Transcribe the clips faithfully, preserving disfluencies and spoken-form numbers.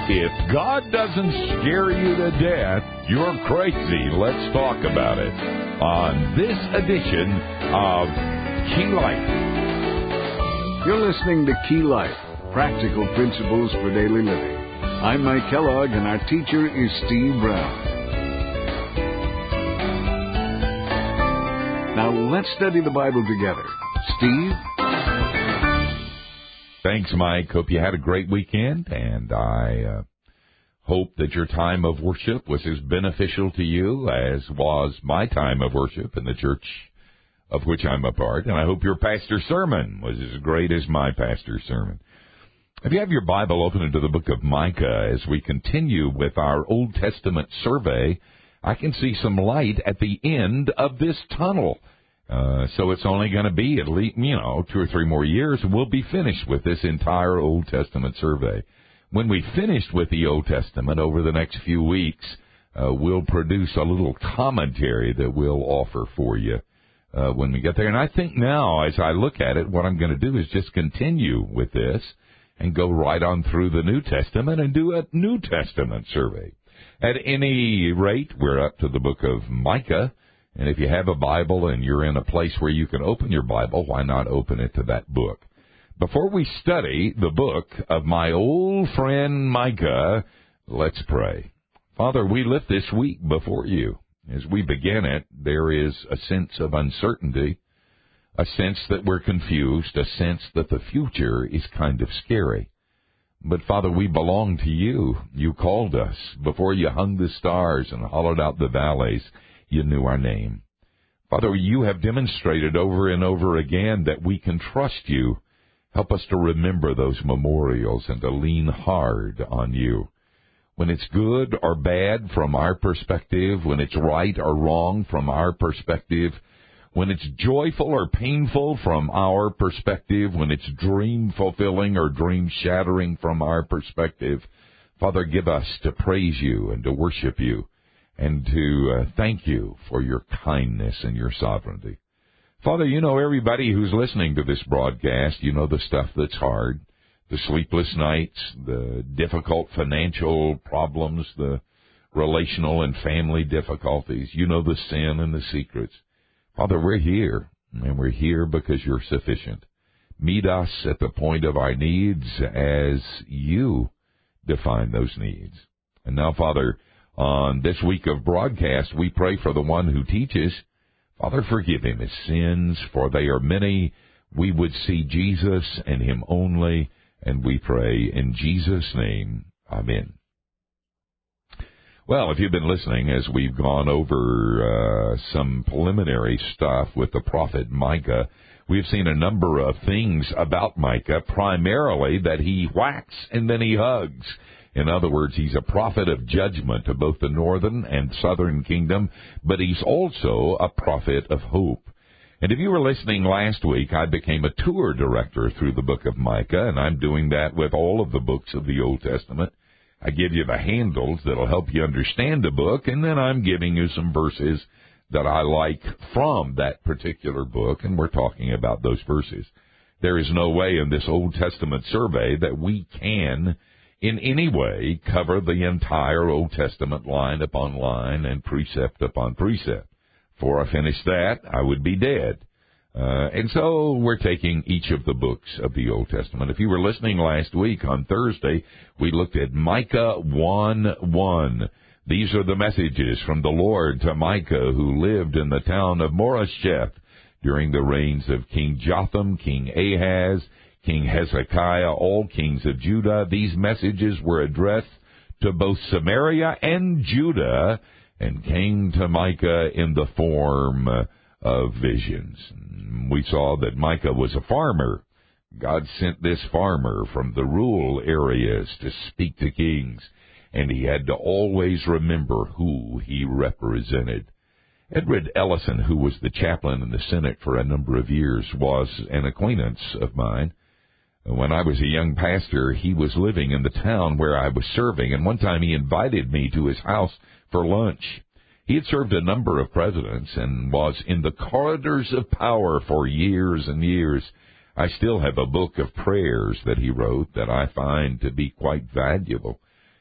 If God doesn't scare you to death, you're crazy. Let's talk about it on this edition of Key Life. You're listening to Key Life, Practical Principles for Daily Living. I'm Mike Kellogg, and our teacher is Steve Brown. Now let's study the Bible together. Steve? Thanks, Mike. Hope you had a great weekend, and I uh, hope that your time of worship was as beneficial to you as was my time of worship in the church of which I'm a part, and I hope your pastor's sermon was as great as my pastor's sermon. If you have your Bible open into the book of Micah, as we continue with our Old Testament survey, I can see some light at the end of this tunnel. Uh, so it's only going to be at least, you know, two or three more years, and we'll be finished with this entire Old Testament survey. When we finished with the Old Testament over the next few weeks, uh, we'll produce a little commentary that we'll offer for you uh, when we get there. And I think now, as I look at it, what I'm going to do is just continue with this and go right on through the New Testament and do a New Testament survey. At any rate, we're up to the book of Micah. And if you have a Bible and you're in a place where you can open your Bible, why not open it to that book? Before we study the book of my old friend Micah, let's pray. Father, we lift this week before you. As we begin it, there is a sense of uncertainty, a sense that we're confused, a sense that the future is kind of scary. But, Father, we belong to you. You called us. Before you hung the stars and hollowed out the valleys, you knew our name. Father, you have demonstrated over and over again that we can trust you. Help us to remember those memorials and to lean hard on you. When it's good or bad from our perspective, when it's right or wrong from our perspective, when it's joyful or painful from our perspective, when it's dream-fulfilling or dream-shattering from our perspective, Father, give us to praise you and to worship you, and to uh, thank you for your kindness and your sovereignty. Father, you know everybody who's listening to this broadcast. You know the stuff that's hard, the sleepless nights, the difficult financial problems, the relational and family difficulties. You know the sin and the secrets. Father, we're here, and we're here because you're sufficient. Meet us at the point of our needs as you define those needs. And now, Father, on this week of broadcast, we pray for the one who teaches. Father, forgive him his sins, for they are many. We would see Jesus and him only, and we pray in Jesus' name. Amen. Well, if you've been listening as we've gone over uh, some preliminary stuff with the prophet Micah, we've seen a number of things about Micah, primarily that he whacks and then he hugs. In other words, he's a prophet of judgment to both the northern and southern kingdom, but he's also a prophet of hope. And if you were listening last week, I became a tour director through the book of Micah, and I'm doing that with all of the books of the Old Testament. I give you the handles that'll help you understand the book, and then I'm giving you some verses that I like from that particular book, and we're talking about those verses. There is no way in this Old Testament survey that we can in any way cover the entire Old Testament line upon line and precept upon precept. Before I finish that, I would be dead. Uh, and so we're taking each of the books of the Old Testament. If you were listening last week on Thursday, we looked at Micah one one. These are the messages from the Lord to Micah, who lived in the town of Moresheth during the reigns of King Jotham, King Ahaz, King Hezekiah, all kings of Judah. These messages were addressed to both Samaria and Judah and came to Micah in the form of visions. We saw that Micah was a farmer. God sent this farmer from the rural areas to speak to kings, and he had to always remember who he represented. Edward Ellison, who was the chaplain in the Senate for a number of years, was an acquaintance of mine. When I was a young pastor, he was living in the town where I was serving, and one time he invited me to his house for lunch. He had served a number of presidents and was in the corridors of power for years and years. I still have a book of prayers that he wrote that I find to be quite valuable.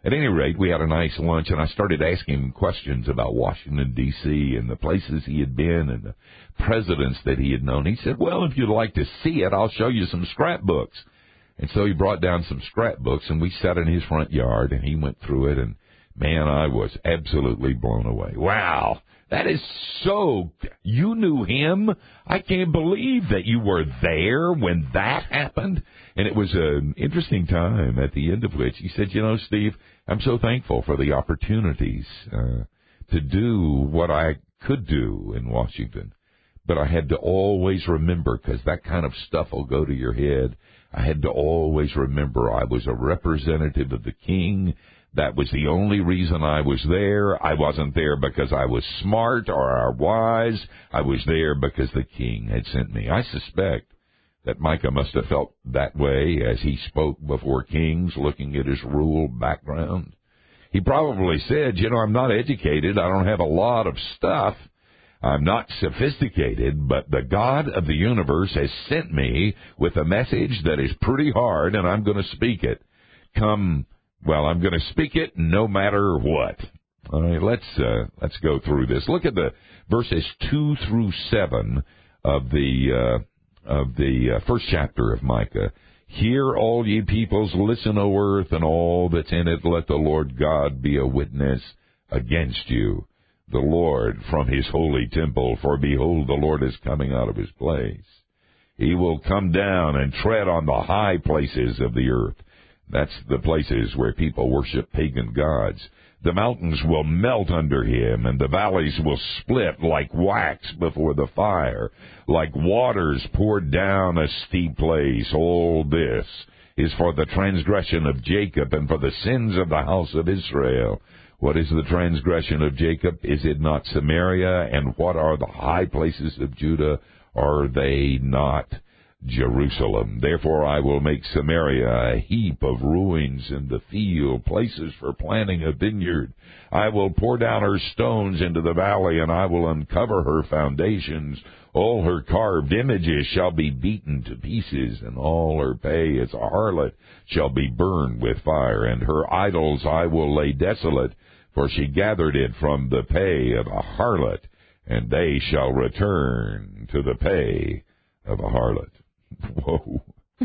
At any rate, we had a nice lunch, and I started asking him questions about Washington, D C, and the places he had been and the presidents that he had known. He said, well, if you'd like to see it, I'll show you some scrapbooks. And so he brought down some scrapbooks, and we sat in his front yard, and he went through it, and, man, I was absolutely blown away. Wow, that is so, you knew him? I can't believe that you were there when that happened. And it was an interesting time, at the end of which he said, you know, Steve, I'm so thankful for the opportunities uh, to do what I could do in Washington. But I had to always remember, because that kind of stuff will go to your head, I had to always remember I was a representative of the King. That was the only reason I was there. I wasn't there because I was smart or wise. I was there because the King had sent me. I suspect that Micah must have felt that way as he spoke before kings, looking at his rural background. He probably said, you know, I'm not educated. I don't have a lot of stuff. I'm not sophisticated, but the God of the universe has sent me with a message that is pretty hard, and I'm going to speak it. Come, well, I'm going to speak it no matter what. All right, let's uh, let's go through this. Look at the verses two through seven of the uh, of the uh, first chapter of Micah. Hear, all ye peoples, listen, O earth, and all that's in it. Let the Lord God be a witness against you, the Lord from his holy temple. For behold, the Lord is coming out of his place. He will come down and tread on the high places of the earth. That's the places where people worship pagan gods. The mountains will melt under him, and the valleys will split like wax before the fire, like waters poured down a steep place. All this is for the transgression of Jacob and for the sins of the house of Israel. What is the transgression of Jacob? Is it not Samaria? And what are the high places of Judah? Are they not Jerusalem? Therefore I will make Samaria a heap of ruins in the field, places for planting a vineyard. I will pour down her stones into the valley, and I will uncover her foundations. All her carved images shall be beaten to pieces, and all her pay as a harlot shall be burned with fire, and her idols I will lay desolate, for she gathered it from the pay of a harlot, and they shall return to the pay of a harlot. Whoa.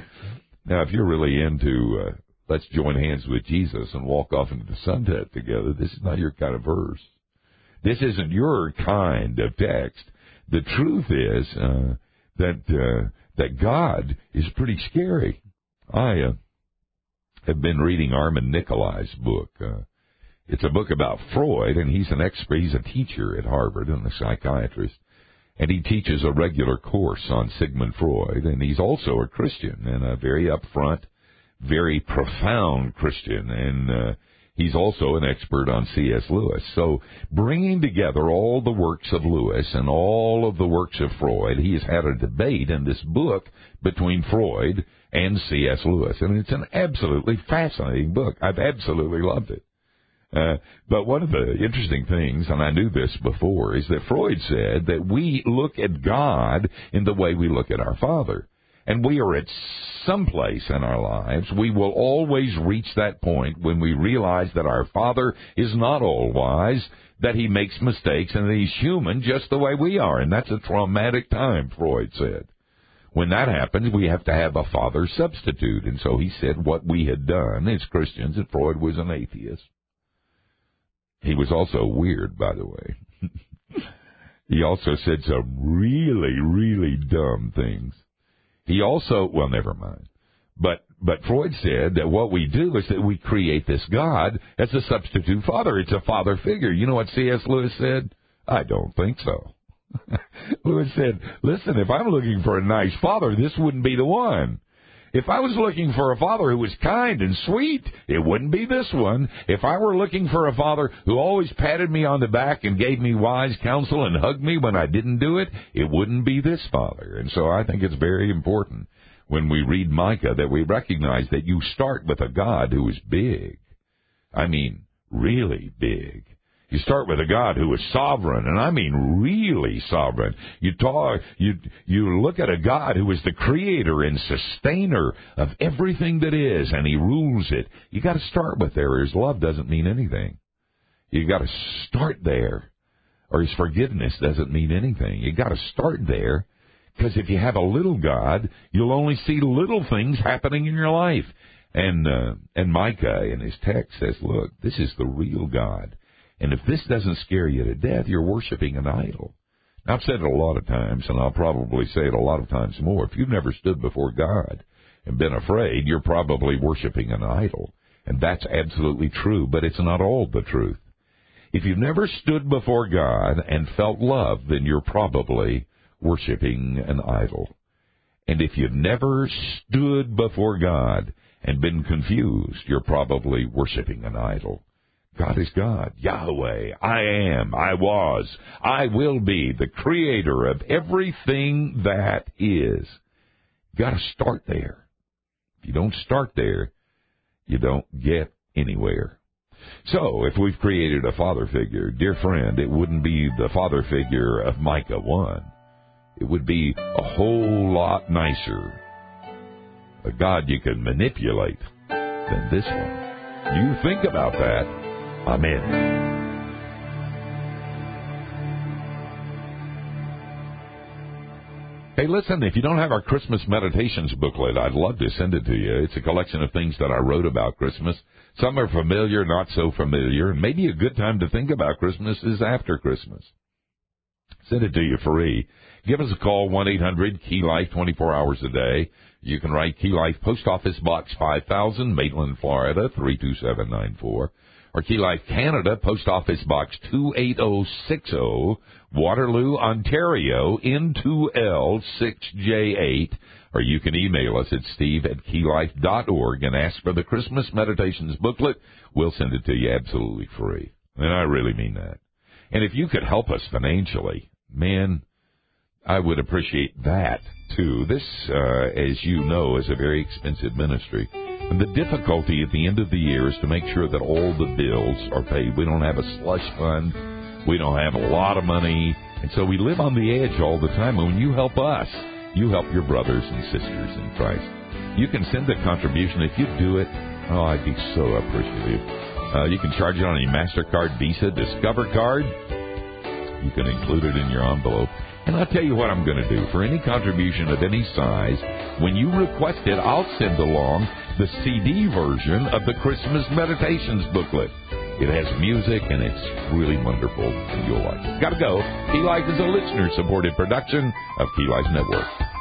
Now, if you're really into, uh, let's join hands with Jesus and walk off into the sunset together, this is not your kind of verse. This isn't your kind of text. The truth is uh, that uh, that God is pretty scary. I uh, have been reading Armin Nicolai's book. Uh, it's a book about Freud, and he's an expert. He's a teacher at Harvard and a psychiatrist. And he teaches a regular course on Sigmund Freud, and he's also a Christian, and a very upfront, very profound Christian, and uh, he's also an expert on C S Lewis. So bringing together all the works of Lewis and all of the works of Freud, he has had a debate in this book between Freud and C S Lewis, and it's an absolutely fascinating book. I've absolutely loved it. Uh, but one of the interesting things, and I knew this before, is that Freud said that we look at God in the way we look at our Father. And we are at some place in our lives, we will always reach that point when we realize that our Father is not all wise, that he makes mistakes, and that he's human just the way we are. And that's a traumatic time, Freud said. When that happens, we have to have a father substitute. And so he said what we had done as Christians, and Freud was an atheist. He was also weird, by the way. He also said some really, really dumb things. He also, well, never mind. But but Freud said that what we do is that we create this God as a substitute father. It's a father figure. You know what C S Lewis said? I don't think so. Lewis said, listen, if I'm looking for a nice father, this wouldn't be the one. If I was looking for a father who was kind and sweet, it wouldn't be this one. If I were looking for a father who always patted me on the back and gave me wise counsel and hugged me when I didn't do it, it wouldn't be this father. And so I think it's very important when we read Micah that we recognize that you start with a God who is big. I mean, really big. You start with a God who is sovereign, and I mean really sovereign. You talk, you you look at a God who is the creator and sustainer of everything that is, and he rules it. You got to start with there. His love doesn't mean anything. You got to start there, or his forgiveness doesn't mean anything. You got to start there, because if you have a little God, you'll only see little things happening in your life. And uh, and Micah in his text says, look, this is the real God. And if this doesn't scare you to death, you're worshiping an idol. Now, I've said it a lot of times, and I'll probably say it a lot of times more. If you've never stood before God and been afraid, you're probably worshiping an idol. And that's absolutely true, but it's not all the truth. If you've never stood before God and felt love, then you're probably worshiping an idol. And if you've never stood before God and been confused, you're probably worshiping an idol. God is God, Yahweh, I am, I was, I will be, the creator of everything that is. You've got to start there. If you don't start there, you don't get anywhere. So, if we've created a father figure, dear friend, it wouldn't be the father figure of Micah one. It would be a whole lot nicer, a God you can manipulate, than this one. You think about that. Amen. Hey, listen, if you don't have our Christmas Meditations booklet, I'd love to send it to you. It's a collection of things that I wrote about Christmas. Some are familiar, not so familiar, and maybe a good time to think about Christmas is after Christmas. Send it to you free. Give us a call, one eight hundred key life, twenty-four hours a day. You can write Key Life, Post Office Box five thousand, Maitland, Florida, three two seven nine four. Or Key Life Canada, Post Office Box two eight zero six zero, Waterloo, Ontario, N two L six J eight. Or you can email us at steve at key life dot org and ask for the Christmas Meditations booklet. We'll send it to you absolutely free. And I really mean that. And if you could help us financially, man, I would appreciate that, too. This, uh, as you know, is a very expensive ministry. And the difficulty at the end of the year is to make sure that all the bills are paid. We don't have a slush fund. We don't have a lot of money. And so we live on the edge all the time. And when you help us, you help your brothers and sisters in Christ. You can send a contribution. If you do it, oh, I'd be so appreciative. Uh, you can charge it on a MasterCard, Visa, Discover card. You can include it in your envelope. And I'll tell you what I'm going to do. For any contribution of any size, when you request it, I'll send along the C D version of the Christmas Meditations booklet. It has music, and it's really wonderful, and you'll like it. Gotta go. Key Life is a listener-supported production of Key Life Network.